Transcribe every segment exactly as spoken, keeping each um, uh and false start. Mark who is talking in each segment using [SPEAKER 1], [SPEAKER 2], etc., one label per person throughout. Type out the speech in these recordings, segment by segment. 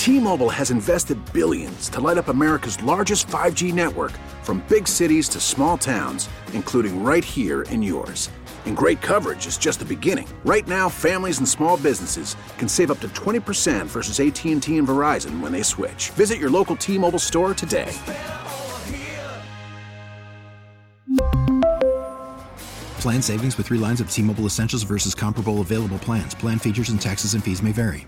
[SPEAKER 1] T-Mobile has invested billions to light up America's largest five G network, from big cities to small towns, including right here in yours. And great coverage is just the beginning. Right now, families and small businesses can save up to twenty percent versus A T and T and Verizon when they switch. Visit your local T-Mobile store today.
[SPEAKER 2] Plan savings with three lines of T-Mobile Essentials versus comparable available plans. Plan features and taxes and fees may vary.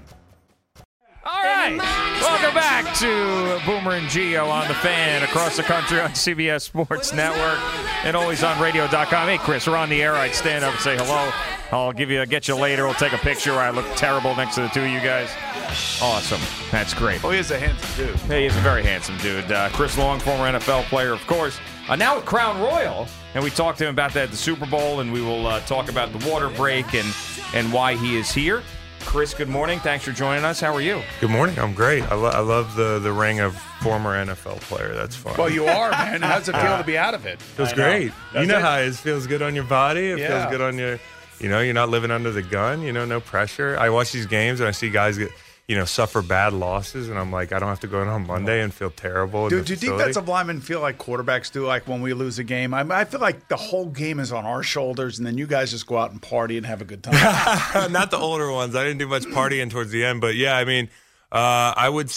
[SPEAKER 3] All right. Welcome back to Boomer and Gio on the Fan, across the country on C B S Sports Network and always on radio dot com. Hey, Chris, we're on the air. I'd stand up and say hello. I'll give you, get you later. We'll take a picture where I look terrible next to the two of you guys. Awesome. That's great.
[SPEAKER 4] Oh, he's a handsome dude.
[SPEAKER 3] Hey, he's a very handsome dude. Uh, Chris Long, former N F L player, of course. Uh, now at Crown Royal, and we talked to him about that at the Super Bowl, and we will uh, talk about the water break and, and why he is here. Chris, good morning. Thanks for joining us. How are you?
[SPEAKER 5] Good morning. I'm great. I, lo- I love the, the ring of former N F L player. That's fun.
[SPEAKER 4] Well, you are, man. How does it feel to be out of it?
[SPEAKER 5] Feels great.
[SPEAKER 4] Does
[SPEAKER 5] you know
[SPEAKER 4] it?
[SPEAKER 5] how it feels good on your body. It
[SPEAKER 4] Yeah.
[SPEAKER 5] feels good on your, you know, you're not living under the gun. You know, no pressure. I watch these games and I see guys get, you know, suffer bad losses, and I'm like, I don't have to go in on Monday and feel terrible.
[SPEAKER 4] Do,
[SPEAKER 5] in the
[SPEAKER 4] do
[SPEAKER 5] facility.
[SPEAKER 4] defensive linemen feel like quarterbacks do, like when we lose a game? I, I feel like the whole game is on our shoulders, and then you guys just go out and party and have a good time.
[SPEAKER 5] Not the older ones. I didn't do much partying towards the end, but yeah, I mean, uh, I would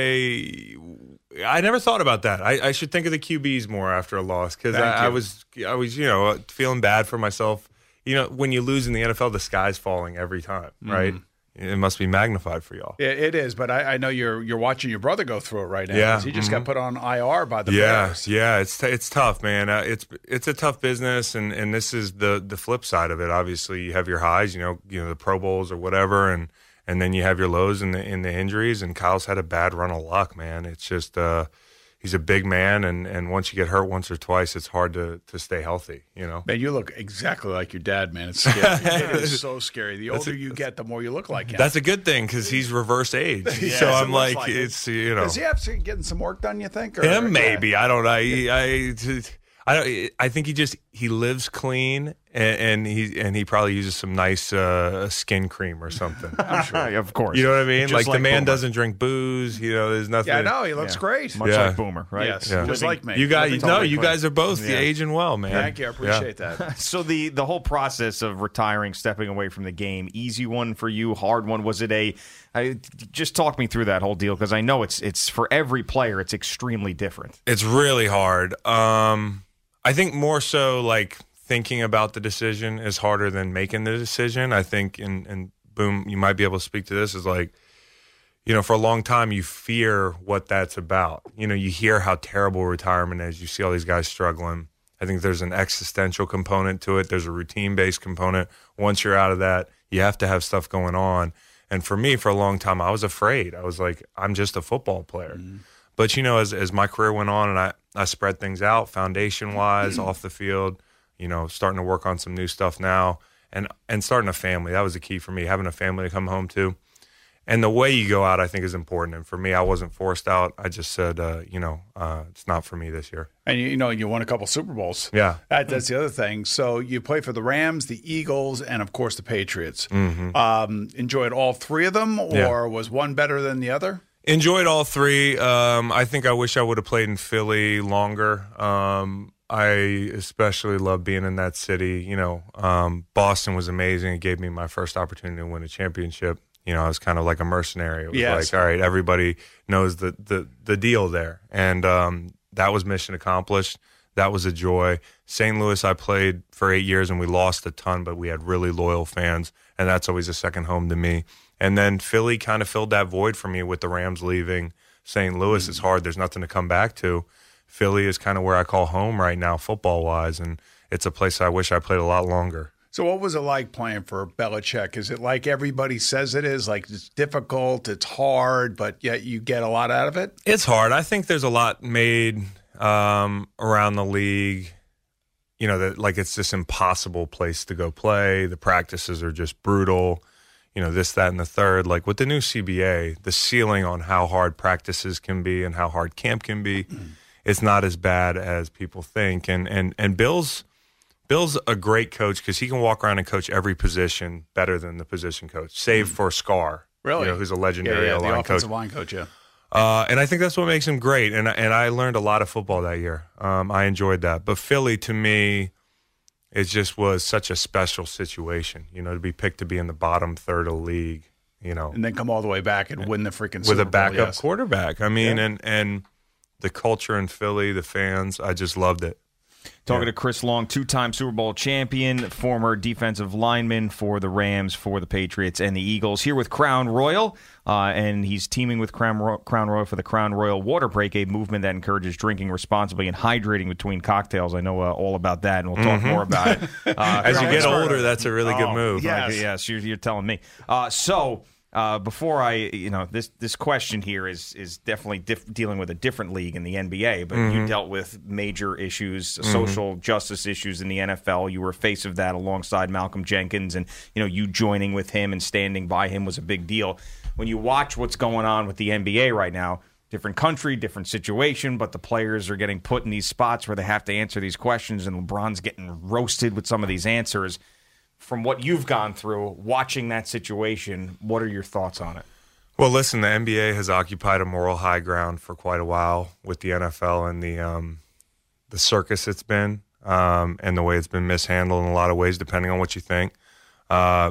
[SPEAKER 5] say I never thought about that. I, I should think of the Q Bs more after a loss, because I, I was, I was, you know, feeling bad for myself. You know, when you lose in the N F L, the sky's falling every time, right? Mm-hmm. It must be magnified for y'all.
[SPEAKER 4] Yeah, it is, but I, I know you're you're watching your brother go through it right now.
[SPEAKER 5] Yeah,
[SPEAKER 4] He just
[SPEAKER 5] mm-hmm.
[SPEAKER 4] got put on I R by the
[SPEAKER 5] yeah,
[SPEAKER 4] Bears.
[SPEAKER 5] Yeah, it's t- it's tough, man. Uh, it's it's a tough business, and, and this is the the flip side of it. Obviously, you have your highs, you know, you know the Pro Bowls or whatever, and and then you have your lows in the in the injuries. And Kyle's had a bad run of luck, man. It's just uh, he's a big man, and, and once you get hurt once or twice, it's hard to, to stay healthy, you know?
[SPEAKER 4] Man, you look exactly like your dad, man. It's scary. It is so scary. The older a, you get, the more you look like him.
[SPEAKER 5] That's a good thing, because he's reverse age.
[SPEAKER 4] Yeah,
[SPEAKER 5] so I'm like,
[SPEAKER 4] like
[SPEAKER 5] it's, you know.
[SPEAKER 4] Does he have to getting some work done, you think? Or,
[SPEAKER 5] Him,
[SPEAKER 4] or,
[SPEAKER 5] maybe.
[SPEAKER 4] yeah.
[SPEAKER 5] I don't know. I, I, I, don't, I think he just, he lives clean, and, and he and he probably uses some nice uh, skin cream or something.
[SPEAKER 3] I'm sure. Of course.
[SPEAKER 5] You know what I mean? Like,
[SPEAKER 3] like
[SPEAKER 5] the man
[SPEAKER 3] Boomer.
[SPEAKER 5] doesn't drink booze. You know, there's nothing.
[SPEAKER 4] Yeah, I know. He looks
[SPEAKER 3] Yeah.
[SPEAKER 4] great.
[SPEAKER 3] Much
[SPEAKER 5] Yeah.
[SPEAKER 3] like Boomer, right?
[SPEAKER 4] Yes,
[SPEAKER 5] Yeah.
[SPEAKER 4] just like me.
[SPEAKER 5] You guys,
[SPEAKER 3] Living
[SPEAKER 5] no,
[SPEAKER 3] totally
[SPEAKER 5] you
[SPEAKER 3] clean.
[SPEAKER 5] guys are both
[SPEAKER 3] Yeah.
[SPEAKER 5] the aging well, man.
[SPEAKER 4] Thank you. I appreciate
[SPEAKER 5] Yeah.
[SPEAKER 4] that.
[SPEAKER 3] So the the whole process of retiring, stepping away from the game, easy one for you, hard one. Was it a? I, just talk me through that whole deal, because I know it's it's for every player, it's extremely different.
[SPEAKER 5] It's really hard. Um, I think more so like thinking about the decision is harder than making the decision. I think, and and Boom, you might be able to speak to this, is like, you know, for a long time you fear what that's about. You know, you hear how terrible retirement is. You see all these guys struggling. I think there's an existential component to it. There's a routine-based component. Once you're out of that, you have to have stuff going on. And for me, for a long time, I was afraid. I was like, I'm just a football player. Mm-hmm. But, you know, as as my career went on and I, I spread things out foundation-wise, off the field, you know, starting to work on some new stuff now, and and starting a family. That was the key for me, having a family to come home to. And the way you go out, I think, is important. And for me, I wasn't forced out. I just said, uh, you know, uh, it's not for me this year.
[SPEAKER 4] And, you, you know, you won a couple Super Bowls.
[SPEAKER 5] Yeah.
[SPEAKER 4] That, that's the other thing. So you play for the Rams, the Eagles, and, of course, the Patriots.
[SPEAKER 5] Mm-hmm.
[SPEAKER 4] Um, enjoyed all three of them, or
[SPEAKER 5] Yeah.
[SPEAKER 4] was one better than the other?
[SPEAKER 5] Enjoyed all three. Um, I think I wish I would have played in Philly longer. Um, I especially love being in that city. You know, um, Boston was amazing. It gave me my first opportunity to win a championship. You know, I was kind of like a mercenary. It was
[SPEAKER 4] Yes.
[SPEAKER 5] like, all right, everybody knows the the, the deal there. And um, that was mission accomplished. That was a joy. Saint Louis, I played for eight years, and we lost a ton, but we had really loyal fans, and that's always a second home to me. And then Philly kind of filled that void for me with the Rams leaving. Saint Louis is hard. There's nothing to come back to. Philly is kind of where I call home right now, football-wise, and it's a place I wish I played a lot longer.
[SPEAKER 4] So what was it like playing for Belichick? Is it like everybody says it is? Like, it's difficult, it's hard, but yet you get a lot out of it?
[SPEAKER 5] It's hard. I think there's a lot made um, around the league, you know, that like it's this impossible place to go play. The practices are just brutal. You know, this, that, and the third. Like with the new C B A, the ceiling on how hard practices can be and how hard camp can be, it's not as bad as people think. And and and Bill's Bill's a great coach because he can walk around and coach every position better than the position coach, save for Scar.
[SPEAKER 4] Really?
[SPEAKER 5] You know, who's a legendary
[SPEAKER 4] yeah, yeah,
[SPEAKER 5] line
[SPEAKER 4] the
[SPEAKER 5] coach.
[SPEAKER 4] offensive line coach, yeah.
[SPEAKER 5] Uh, and I think that's what makes him great. And and I learned a lot of football that year. Um, I enjoyed that. But Philly, to me, it just was such a special situation. You know, to be picked to be in the bottom third of the league. You know,
[SPEAKER 4] and then come all the way back and win the freaking
[SPEAKER 5] with
[SPEAKER 4] Super
[SPEAKER 5] a backup
[SPEAKER 4] Bowl, yes.
[SPEAKER 5] quarterback. I mean,
[SPEAKER 4] Yeah.
[SPEAKER 5] and and the culture in Philly, the fans, I just loved it.
[SPEAKER 3] Talking
[SPEAKER 5] Yeah.
[SPEAKER 3] to Chris Long, two-time Super Bowl champion, former defensive lineman for the Rams, for the Patriots, and the Eagles. Here with Crown Royal, uh, and he's teaming with Crown, Ro- Crown Royal for the Crown Royal Water Break, a movement that encourages drinking responsibly and hydrating between cocktails. I know uh, all about that, and we'll talk
[SPEAKER 5] Mm-hmm.
[SPEAKER 3] more about it. Uh,
[SPEAKER 5] As you get
[SPEAKER 3] Crown-
[SPEAKER 5] older, that's a really good
[SPEAKER 3] Oh,
[SPEAKER 5] move.
[SPEAKER 4] yeah.
[SPEAKER 3] Yes, yes, you're, you're telling me. Uh, so. Uh, before I, you know, this this question here is is definitely diff- dealing with a different league in the N B A, but
[SPEAKER 5] Mm-hmm.
[SPEAKER 3] you dealt with major issues, social justice issues in the N F L. You were face of that alongside Malcolm Jenkins, and you know, you joining with him and standing by him was a big deal. When you watch what's going on with the N B A right now, different country, different situation, but the players are getting put in these spots where they have to answer these questions, and LeBron's getting roasted with some of these answers. From what you've gone through, watching that situation, what are your thoughts on it?
[SPEAKER 5] Well, listen, the N B A has occupied a moral high ground for quite a while with the N F L and the um, the circus it's been, um, and the way it's been mishandled in a lot of ways, depending on what you think. Uh,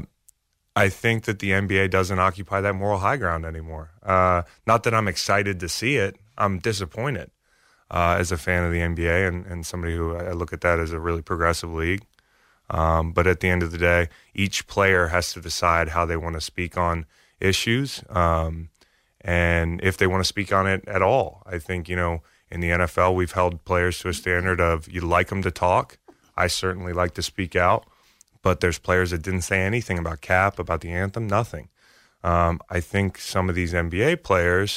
[SPEAKER 5] I think that the N B A doesn't occupy that moral high ground anymore. Uh, not that I'm excited to see it. I'm disappointed uh, as a fan of the N B A and, and somebody who I look at that as a really progressive league. Um, but at the end of the day, each player has to decide how they want to speak on issues um, and if they want to speak on it at all. I think, you know, in the N F L, we've held players to a standard of you like them to talk. I certainly like to speak out, but there's players that didn't say anything about Cap, about the anthem, nothing. Um, I think some of these N B A players,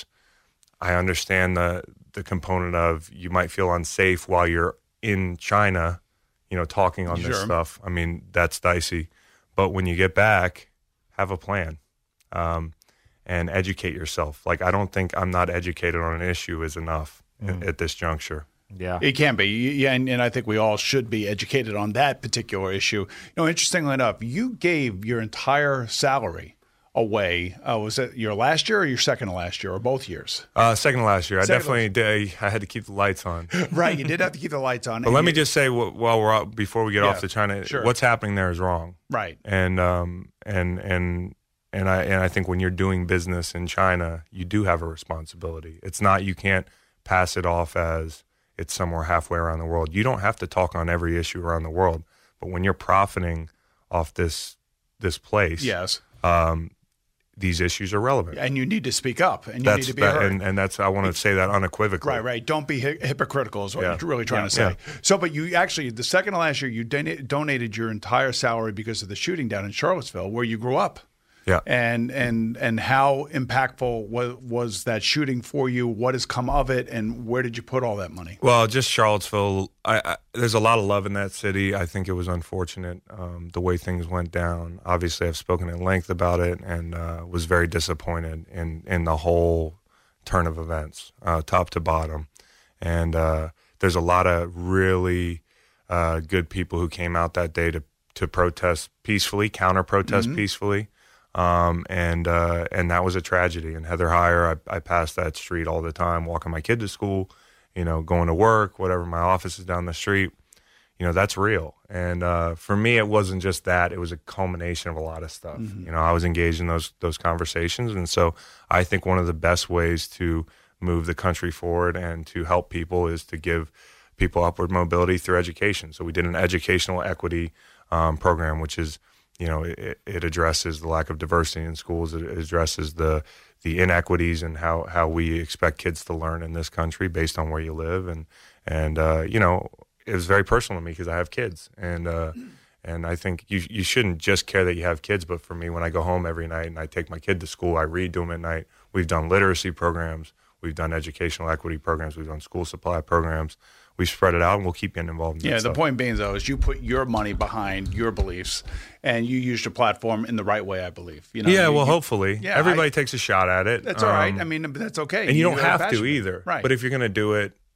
[SPEAKER 5] I understand the the component of you might feel unsafe while you're in China, you know, talking on
[SPEAKER 4] Sure.
[SPEAKER 5] this stuff. I mean, that's dicey. But when you get back, have a plan um, and educate yourself. Like, I don't think I'm not educated on an issue is enough
[SPEAKER 3] Mm.
[SPEAKER 5] at, at this juncture.
[SPEAKER 3] Yeah.
[SPEAKER 4] It can be, yeah, and, and I think we all should be educated on that particular issue. You know, interestingly enough, you gave your entire salary away. Uh, was it your last year or your second to last year, or both years?
[SPEAKER 5] Uh, second to last year. I
[SPEAKER 4] Second to
[SPEAKER 5] definitely did. I had to keep the lights on.
[SPEAKER 4] Right, you did have to keep the lights on.
[SPEAKER 5] But let me just say, wh- while we're out, before we get
[SPEAKER 4] Yeah,
[SPEAKER 5] off to China,
[SPEAKER 4] sure.
[SPEAKER 5] what's happening there is wrong.
[SPEAKER 4] right.
[SPEAKER 5] And um and and and I and I think when you're doing business in China, you do have a responsibility. It's not you can't pass it off as it's somewhere halfway around the world. You don't have to talk on every issue around the world, but when you're profiting off this this place,
[SPEAKER 4] Yes,
[SPEAKER 5] um, these issues are relevant.
[SPEAKER 4] and you need to speak up, and you
[SPEAKER 5] That's
[SPEAKER 4] need to be
[SPEAKER 5] that,
[SPEAKER 4] heard.
[SPEAKER 5] and and that's I want to say that unequivocally.
[SPEAKER 4] Right, right. Don't be hi- hypocritical is what
[SPEAKER 5] Yeah.
[SPEAKER 4] you're really trying to say. So, but you actually, the second to last year, you don- donated your entire salary because of the shooting down in Charlottesville, where you grew up.
[SPEAKER 5] Yeah.
[SPEAKER 4] And and and how impactful was, was that shooting for you? What has come of it, and where did you put all that money?
[SPEAKER 5] Well, just Charlottesville. I, I, there's a lot of love in that city. I think it was unfortunate um, the way things went down. Obviously, I've spoken at length about it and uh, was very disappointed in, in the whole turn of events, uh, top to bottom. And uh, there's a lot of really uh, good people who came out that day to, to protest peacefully, counter-protest
[SPEAKER 4] Mm-hmm.
[SPEAKER 5] peacefully. Um, and uh, and that was a tragedy. And Heather Heyer, I, I passed that street all the time, walking my kid to school, you know, going to work, whatever. My office is down the street. You know, that's real. And uh, for me, it wasn't just that; it was a culmination of a lot of stuff.
[SPEAKER 4] Mm-hmm.
[SPEAKER 5] You know, I was engaged in those those conversations, and so I think one of the best ways to move the country forward and to help people is to give people upward mobility through education. So we did an educational equity um, program, which is, you know, it, it addresses the lack of diversity in schools. It addresses the the inequities and how, how we expect kids to learn in this country based on where you live. And, and uh, you know, it was very personal to me because I have kids. And uh, and I think you you shouldn't just care that you have kids, but for me, when I go home every night and I take my kid to school, I read to them at night. We've done literacy programs. We've done educational equity programs. We've done school supply programs. We spread it out, and we'll keep getting involved in
[SPEAKER 4] Yeah,
[SPEAKER 5] that
[SPEAKER 4] the
[SPEAKER 5] stuff.
[SPEAKER 4] point being, though, is you put your money behind your beliefs, and you used your platform in the right way, I believe. You know,
[SPEAKER 5] Yeah,
[SPEAKER 4] you-
[SPEAKER 5] well,
[SPEAKER 4] you-
[SPEAKER 5] hopefully.
[SPEAKER 4] Yeah,
[SPEAKER 5] Everybody
[SPEAKER 4] I-
[SPEAKER 5] takes a shot at it.
[SPEAKER 4] That's all right.
[SPEAKER 5] Um,
[SPEAKER 4] I mean, that's okay.
[SPEAKER 5] and you don't
[SPEAKER 4] are
[SPEAKER 5] have to
[SPEAKER 4] passionate.
[SPEAKER 5] either.
[SPEAKER 4] Right.
[SPEAKER 5] But if you're going to do it,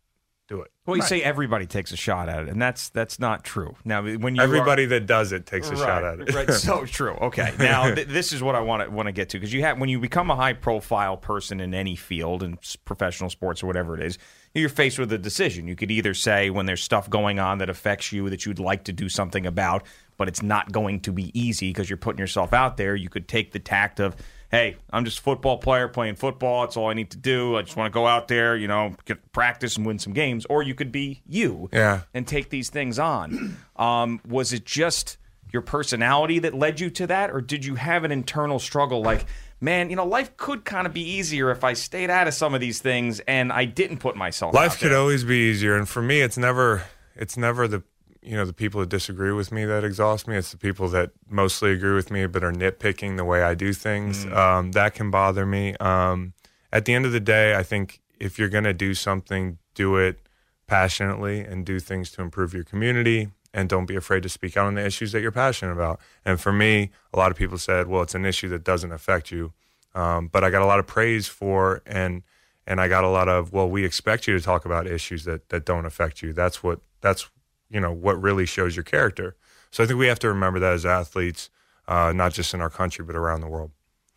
[SPEAKER 5] do it.
[SPEAKER 3] Well, you
[SPEAKER 4] Right.
[SPEAKER 3] say everybody takes a shot at it, and that's that's not true. Now, when you
[SPEAKER 5] Everybody
[SPEAKER 3] are,
[SPEAKER 5] that does it takes a
[SPEAKER 3] right,
[SPEAKER 5] shot at it.
[SPEAKER 3] right, so true. Okay, now th- this is what I want to want to get to, because you have when you become a high profile person in any field, in s- professional sports or whatever it is, you're faced with a decision. You could either say when there's stuff going on that affects you that you'd like to do something about, but it's not going to be easy because you're putting yourself out there. You could take the tact of, hey, I'm just a football player playing football. That's all I need to do. I just want to go out there, you know, get practice and win some games. Or you could be you
[SPEAKER 5] Yeah.
[SPEAKER 3] and take these things on. Um, was it just your personality that led you to that, or did you have an internal struggle like, man, you know, life could kind of be easier if I stayed out of some of these things and I didn't put myself
[SPEAKER 5] Life
[SPEAKER 3] out
[SPEAKER 5] could
[SPEAKER 3] there?
[SPEAKER 5] always be easier, and for me, it's never it's never the you know the people that disagree with me that exhaust me. It's the people that mostly agree with me but are nitpicking the way I do things.
[SPEAKER 3] Mm.
[SPEAKER 5] Um, that can bother me. Um, at the end of the day, I think if you're going to do something, do it passionately and do things to improve your community. And don't be afraid to speak out on the issues that you're passionate about. And for me, a lot of people said, well, it's an issue that doesn't affect you. Um, but I got a lot of praise for, and and I got a lot of, well, we expect you to talk about issues that, that don't affect you. That's what, that's, you know, what really shows your character. So I think we have to remember that as athletes, uh, not just in our country, but around the world.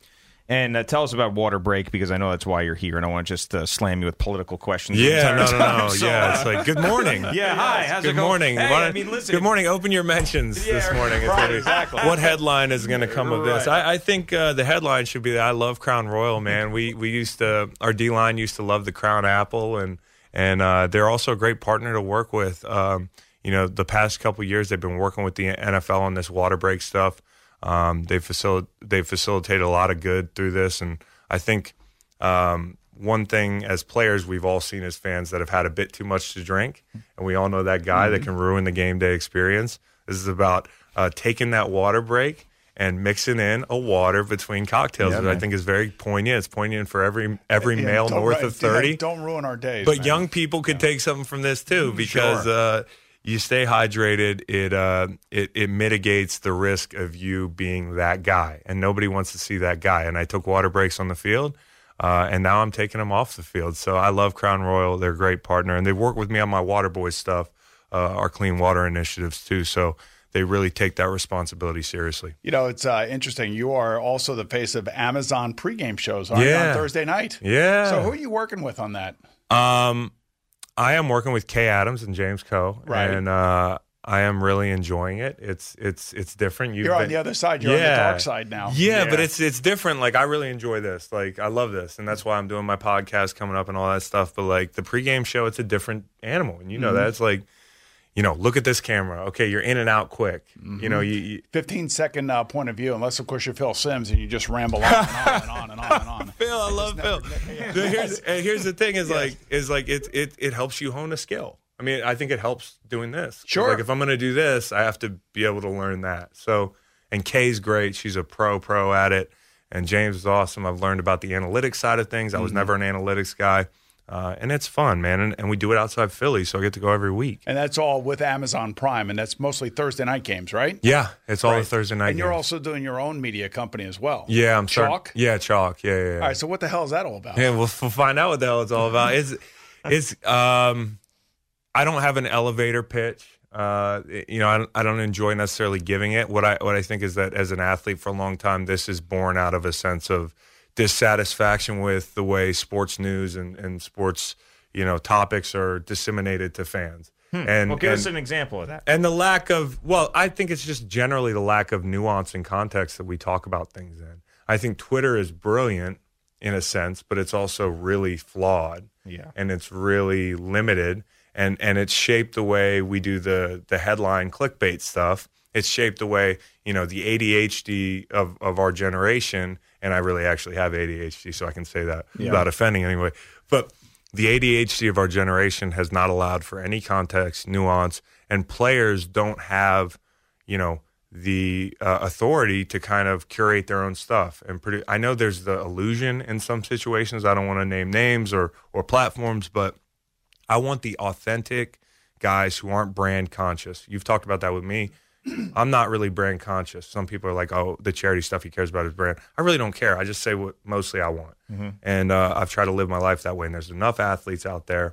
[SPEAKER 3] And uh, tell us about Water Break, because I know that's why you're here, and I want to just uh, slam you with political questions. the
[SPEAKER 5] Yeah,
[SPEAKER 3] entire
[SPEAKER 5] no, no,
[SPEAKER 3] time.
[SPEAKER 5] no.
[SPEAKER 3] So,
[SPEAKER 5] yeah,
[SPEAKER 3] uh,
[SPEAKER 5] it's like, good morning.
[SPEAKER 3] Yeah, hi. How's
[SPEAKER 5] Good
[SPEAKER 3] it going?
[SPEAKER 5] morning.
[SPEAKER 3] Hey,
[SPEAKER 5] Why
[SPEAKER 3] I
[SPEAKER 5] don't-
[SPEAKER 3] mean, listen.
[SPEAKER 5] Good morning. Open your mentions
[SPEAKER 3] Yeah,
[SPEAKER 5] this morning. It's
[SPEAKER 3] right,
[SPEAKER 5] gonna be-
[SPEAKER 3] exactly.
[SPEAKER 5] What headline is going to come of this?
[SPEAKER 3] Right.
[SPEAKER 5] I, I think uh, the headline should be that I love Crown Royal, man. We we used to, our D-line used to love the Crown Apple, and and uh, they're also a great partner to work with. Um, you know, the past couple of years, they've been working with the N F L on this water break stuff. Um, they facil- they've facilitated a lot of good through this, and I think um, one thing as players we've all seen as fans that have had a bit too much to drink, and we all know that guy
[SPEAKER 3] Mm-hmm.
[SPEAKER 5] that can ruin the game day experience. This is about uh, taking that water break and mixing in a water between cocktails,
[SPEAKER 3] Yeah,
[SPEAKER 5] which I
[SPEAKER 3] man.
[SPEAKER 5] think is very poignant. It's poignant for every every
[SPEAKER 4] Yeah,
[SPEAKER 5] male
[SPEAKER 4] don't
[SPEAKER 5] north
[SPEAKER 4] ru-
[SPEAKER 5] of thirty.
[SPEAKER 4] Don't ruin our days.
[SPEAKER 5] But
[SPEAKER 4] man.
[SPEAKER 5] young people could take something from this too, because
[SPEAKER 4] Sure.
[SPEAKER 5] uh, you stay hydrated. It, uh, it it mitigates the risk of you being that guy, and nobody wants to see that guy. And I took water breaks on the field, uh, and now I'm taking them off the field. So I love Crown Royal. They're a great partner, and they work with me on my Water Boys stuff, uh, our clean water initiatives too. So they really take that responsibility seriously.
[SPEAKER 4] You know, it's uh, interesting. You are also the face of Amazon pregame shows, aren't you,
[SPEAKER 5] Yeah.
[SPEAKER 4] on Thursday night?
[SPEAKER 5] Yeah.
[SPEAKER 4] So who are you working with on that?
[SPEAKER 5] Um, I am working with Kay Adams and James Coe,
[SPEAKER 4] Right.
[SPEAKER 5] and uh, I am really enjoying it. It's it's it's different. You've
[SPEAKER 4] You're on
[SPEAKER 5] been-
[SPEAKER 4] the other side. You're on the dark side now.
[SPEAKER 5] Yeah, but it's it's different. Like, I really enjoy this. Like, I love this, and that's why I'm doing my podcast coming up and all that stuff. But like the pregame show, it's a different animal, and you know
[SPEAKER 4] Mm-hmm.
[SPEAKER 5] that. It's like, you know, look at this camera. Okay, you're in and out quick. You know, you, you
[SPEAKER 4] fifteen second uh, point of view, unless, of course, you're Phil Simms and you just ramble on and on and on and on and on.
[SPEAKER 5] Phil, I love Phil. The- Here's, and here's the thing: is like, is like it it it helps you hone a skill. I mean, I think it helps doing this.
[SPEAKER 4] Sure.
[SPEAKER 5] Like, if I'm going to do this, I have to be able to learn that. So, and Kay's great; she's a pro pro at it, and James is awesome. I've learned about the analytics side of things. I was never an analytics guy, uh, and it's fun, man. And, and we do it outside Philly, so I get to go every week.
[SPEAKER 4] And that's all with Amazon Prime, and that's mostly Thursday night games, right?
[SPEAKER 5] Yeah, it's all
[SPEAKER 4] Right.
[SPEAKER 5] the Thursday night.
[SPEAKER 4] And you're
[SPEAKER 5] games.
[SPEAKER 4] also doing your own media company as well.
[SPEAKER 5] yeah, I'm starting-
[SPEAKER 4] Chalk?
[SPEAKER 5] Yeah, chalk. Yeah, yeah. yeah.
[SPEAKER 4] All right, so what the hell is that all about?
[SPEAKER 5] Yeah, we'll, we'll find out what the hell it's all about. It's, it's. Um, I don't have an elevator pitch. Uh, you know, I don't, I don't enjoy necessarily giving it. What I what I think is that as an athlete for a long time, this is born out of a sense of dissatisfaction with the way sports news and, and sports, you know, topics are disseminated to fans. And
[SPEAKER 3] Well, give
[SPEAKER 5] and,
[SPEAKER 3] us an example of that.
[SPEAKER 5] and the lack of, well, I think it's just generally the lack of nuance and context that we talk about things in. I think Twitter is brilliant in a sense, but it's also really flawed.
[SPEAKER 3] Yeah.
[SPEAKER 5] And it's really limited. And and it's shaped the way we do the the headline clickbait stuff. It's shaped the way, you know, the A D H D of, of our generation, and I really actually have A D H D, so I can say that without offending anyway. But the A D H D of our generation has not allowed for any context, nuance, and players don't have, you know, the uh, authority to kind of curate their own stuff and produce. I know there's the illusion in some situations. I don't want to name names or or platforms, but I want the authentic guys who aren't brand conscious. You've talked about that with me. I'm not really brand conscious. Some people are like, oh, the charity stuff he cares about is brand. I really don't care. I just say what mostly I want.
[SPEAKER 3] Mm-hmm.
[SPEAKER 5] And uh, I've tried to live my life that way. And there's enough athletes out there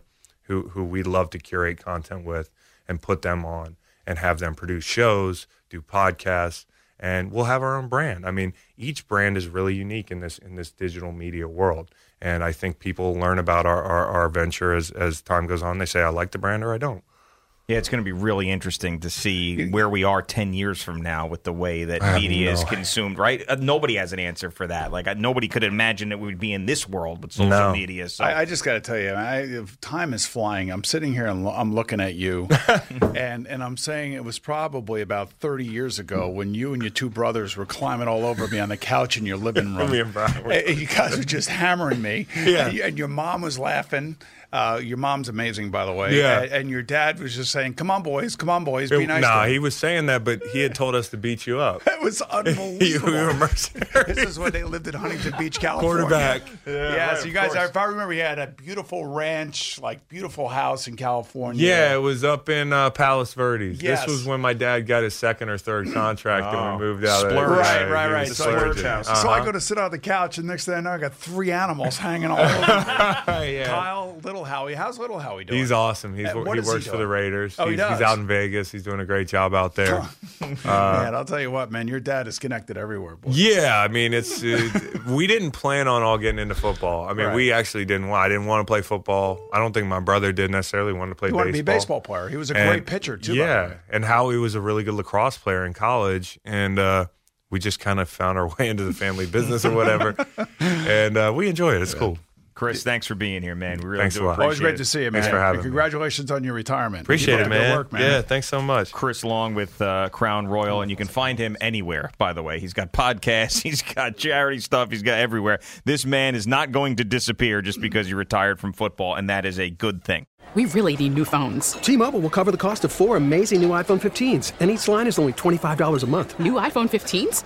[SPEAKER 5] who who we love to curate content with and put them on and have them produce shows, do podcasts, and we'll have our own brand. I mean, each brand is really unique in this in this digital media world. And I think people learn about our, our, our venture as, as time goes on. They say, I like the brand or I don't.
[SPEAKER 3] Yeah, it's going to be really interesting to see where we are ten years from now with the way that media no. is consumed, right? Uh, nobody has an answer for that. Like, uh, nobody could imagine that we would be in this world with social
[SPEAKER 5] no.
[SPEAKER 3] media. So
[SPEAKER 4] I, I just got to tell you, I, time is flying. I'm sitting here and lo- I'm looking at you, and, and I'm saying it was probably about thirty years ago when you and your two brothers were climbing all over me on the couch in your living room.
[SPEAKER 5] Me and Brian were-
[SPEAKER 4] you guys were just hammering me,
[SPEAKER 5] yeah.
[SPEAKER 4] and, you, and your mom was laughing. Uh, your mom's amazing, by the way.
[SPEAKER 5] Yeah.
[SPEAKER 4] And, and your dad was just saying, come on, boys, come on, boys, be nice
[SPEAKER 5] Nah,
[SPEAKER 4] to him.
[SPEAKER 5] he was saying that, but he had told us to beat you up.
[SPEAKER 4] It was unbelievable.
[SPEAKER 5] we were mercenaries.
[SPEAKER 4] This is when they lived in Huntington Beach, California.
[SPEAKER 5] Quarterback.
[SPEAKER 4] Yeah,
[SPEAKER 5] Yeah, right,
[SPEAKER 4] so you
[SPEAKER 5] of
[SPEAKER 4] guys,
[SPEAKER 5] course.
[SPEAKER 4] if I remember, he had a beautiful ranch, like beautiful house in California.
[SPEAKER 5] Yeah, it was up in uh, Palos Verdes.
[SPEAKER 4] Yes.
[SPEAKER 5] This was when my dad got his second or third contract
[SPEAKER 3] Oh.
[SPEAKER 5] and we moved out of
[SPEAKER 3] Splurge.
[SPEAKER 4] Right,
[SPEAKER 5] yeah,
[SPEAKER 4] right,
[SPEAKER 5] he
[SPEAKER 4] right.
[SPEAKER 5] was
[SPEAKER 4] So,
[SPEAKER 5] splurging.
[SPEAKER 4] I,
[SPEAKER 5] Uh-huh.
[SPEAKER 4] so I go to sit on the couch, and next thing I know, I got three animals hanging all over me.
[SPEAKER 5] yeah.
[SPEAKER 4] Kyle, little Howie. How's little Howie doing?
[SPEAKER 5] He's awesome. He's,
[SPEAKER 4] Uh, what
[SPEAKER 5] he
[SPEAKER 4] is he
[SPEAKER 5] works for
[SPEAKER 4] doing?
[SPEAKER 5] the Raiders.
[SPEAKER 4] Oh, he
[SPEAKER 5] he's,
[SPEAKER 4] does?
[SPEAKER 5] he's out in Vegas. He's doing a great job out there.
[SPEAKER 4] Man, I'll tell you what, man, your dad is connected everywhere, boy.
[SPEAKER 5] Yeah, I mean, it's it, we didn't plan on all getting into football. I mean,
[SPEAKER 4] Right.
[SPEAKER 5] we actually didn't want. I didn't want to play football. I don't think my brother did necessarily want to play
[SPEAKER 4] He
[SPEAKER 5] baseball.
[SPEAKER 4] wanted to be a baseball player. He was a
[SPEAKER 5] And-
[SPEAKER 4] great pitcher, too, by the
[SPEAKER 5] Yeah,
[SPEAKER 4] way.
[SPEAKER 5] and Howie was a really good lacrosse player in college, and uh, we just kind of found our way into the family business or whatever, and uh, we enjoy it. It's cool.
[SPEAKER 3] Chris, thanks for being here, man. We really
[SPEAKER 5] Thanks
[SPEAKER 3] do
[SPEAKER 5] a lot.
[SPEAKER 3] appreciate
[SPEAKER 4] Always great
[SPEAKER 3] it.
[SPEAKER 4] to see you, man.
[SPEAKER 5] Thanks for having me.
[SPEAKER 4] Congratulations on your retirement.
[SPEAKER 5] Appreciate
[SPEAKER 4] Keep
[SPEAKER 5] it,
[SPEAKER 4] up the good
[SPEAKER 5] man.
[SPEAKER 4] work, man.
[SPEAKER 5] Yeah, thanks so much.
[SPEAKER 3] Chris Long with uh, Crown Royal, and you can find him anywhere, by the way. He's got podcasts, he's got charity stuff, he's got everywhere. This man is not going to disappear just because he retired from football, and that is a good thing.
[SPEAKER 6] We really need new phones.
[SPEAKER 7] T-Mobile will cover the cost of four amazing new iPhone fifteens, and each line is only twenty-five dollars a month.
[SPEAKER 6] New iPhone fifteens?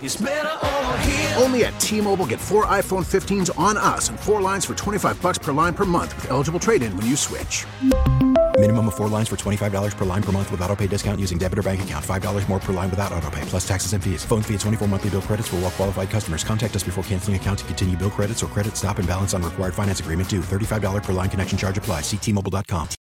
[SPEAKER 1] Only at T-Mobile, get four iPhone fifteens on us and four lines for twenty-five bucks per line per month with eligible trade-in when you switch.
[SPEAKER 2] Minimum of four lines for twenty-five dollars per line per month with autopay discount using debit or bank account. five dollars more per line without autopay, plus taxes and fees. Phone fee at twenty-four monthly bill credits for well-qualified customers. Contact us before canceling account to continue bill credits or credit stop and balance on required finance agreement due. thirty-five dollars per line connection charge applies. See T Mobile dot com.